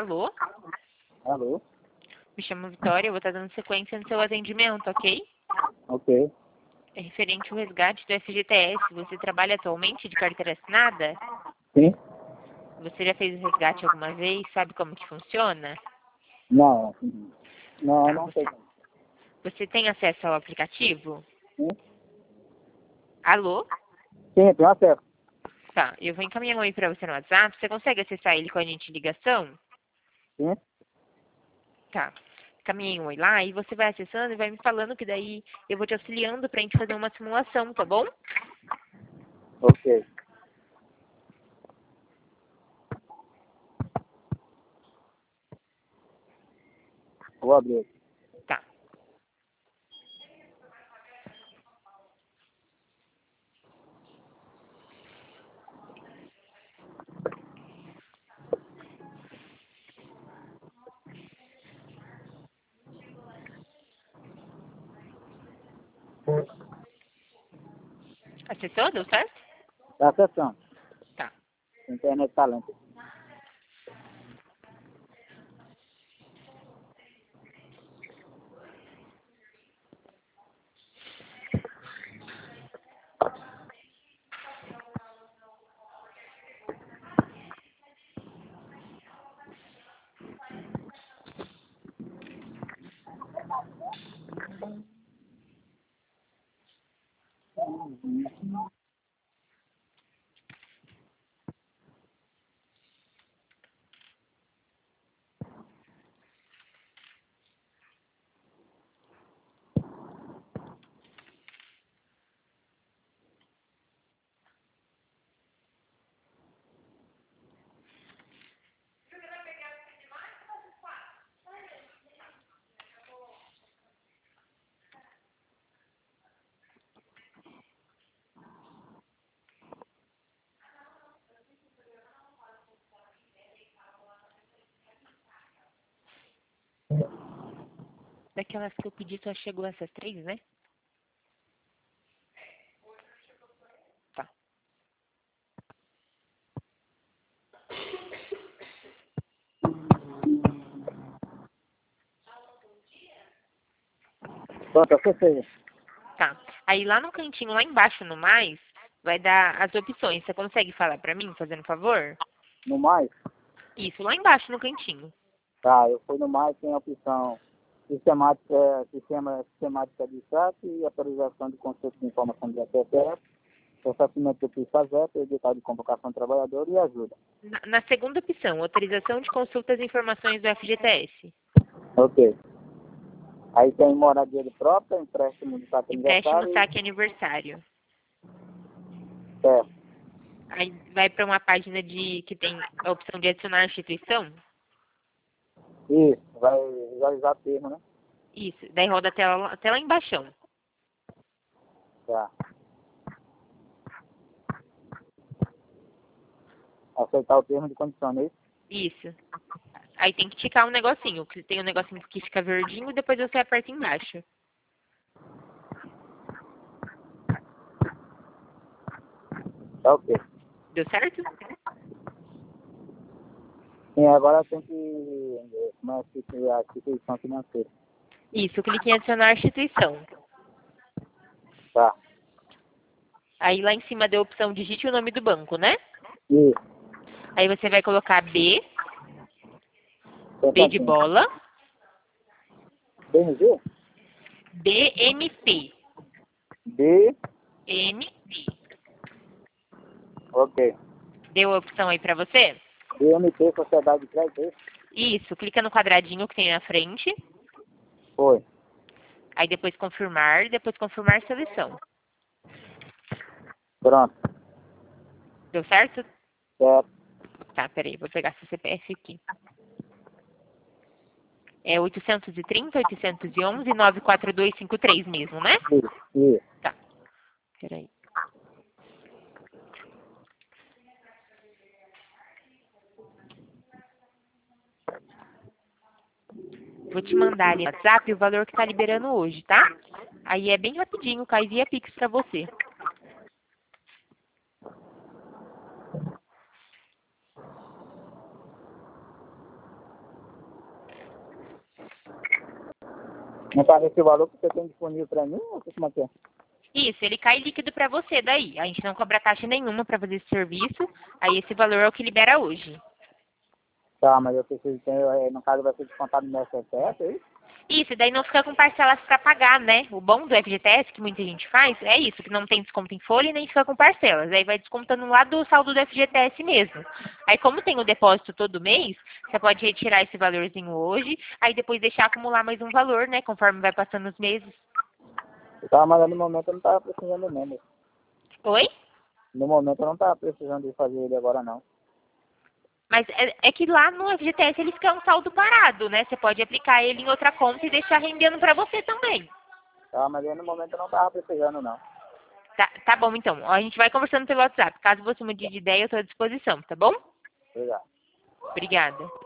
Alô? Alô? Me chamo Vitória, eu vou estar dando sequência no seu atendimento, ok? Ok. É referente ao resgate do FGTS. Você trabalha atualmente de carteira assinada? Sim? Você já fez o resgate alguma vez? Sabe como que funciona? Não. Não, Tá, não sei. você tem acesso ao aplicativo? Sim? Alô? Sim, tem acesso. Tá, eu vou encaminhar um oi para você no WhatsApp. Você consegue acessar ele com a gente em ligação? Sim? Tá. Encaminhei um oi lá e você vai acessando e vai me falando que daí eu vou te auxiliando pra gente fazer uma simulação, tá bom? Ok. Vou abrir aqui. Tá. Acessou? Deu certo? Tá acessando. Tá. A internet tá lenta. Daquelas que eu pedi, só chegou essas 3, né? Tá. Pronto, acessei. Tá. Aí lá no cantinho, lá embaixo no mais, vai dar as opções. Você consegue falar pra mim, fazendo favor? No mais? Isso, lá embaixo no cantinho. Tá, eu fui no mais, tem a opção sistemática de chat e autorização de consulta de informação de APF, processamento do PIS-PASEP, edital de convocação do trabalhador e ajuda. Na segunda opção, autorização de consultas e informações do FGTS. Ok. Aí tem moradia de própria, empréstimo de carta Empréstimo, aniversário saque e aniversário. certo. Aí vai para uma página que tem a opção de adicionar a instituição. Isso, vai visualizar termo, né? Isso. Daí roda até lá embaixo. Tá. Aceitar o termo de condição, não é isso? Isso. Aí tem que ticar um negocinho. Tem um negocinho que fica verdinho e depois você aperta embaixo. Tá ok. Deu certo? Sim, agora tem que começar a instituição financeira. Isso. Clique em adicionar a instituição. Tá. Aí lá em cima deu a opção digite o nome do banco, né? Isso. Aí você vai colocar B de Tentativo. bola, BMG? BMP. B. MP. Ok. Deu a opção aí pra você? BMT, Sociedade de Crédito, é isso? Isso. Clica no quadradinho que tem na frente. Foi. Aí depois confirmar seleção. Pronto. Deu certo? Certo. Tá, peraí, vou pegar seu CPF aqui. É 830, 811, 94253 mesmo, né? Isso. Isso. Tá, peraí. Vou te mandar ali no WhatsApp o valor que tá liberando hoje, tá? Aí é bem rapidinho, cai via Pix pra você. Não paga esse valor que você tem disponível para mim? Ou como é que é? Isso, ele cai líquido para você daí. A gente não cobra taxa nenhuma para fazer esse serviço. Aí esse valor é o que libera hoje. Tá, mas eu preciso ter, no caso vai ser descontado no meu CPF, é isso? Isso, daí não fica com parcelas para pagar, né? O bom do FGTS, que muita gente faz, é isso, que não tem desconto em folha e nem fica com parcelas. Aí vai descontando lá do saldo do FGTS mesmo. Aí como tem o depósito todo mês, você pode retirar esse valorzinho hoje, aí depois deixar acumular mais um valor, né? Conforme vai passando os meses. Tá, mas no momento eu não tava precisando mesmo. Oi? No momento eu não tava precisando de fazer ele agora não. Mas é que lá no FGTS ele fica um saldo parado, né? Você pode aplicar ele em outra conta e deixar rendendo para você também. Tá, mas no momento eu não tava precisando não. Tá bom, então. A gente vai conversando pelo WhatsApp. Caso você mude de ideia, eu estou à disposição, tá bom? Obrigado. Obrigada.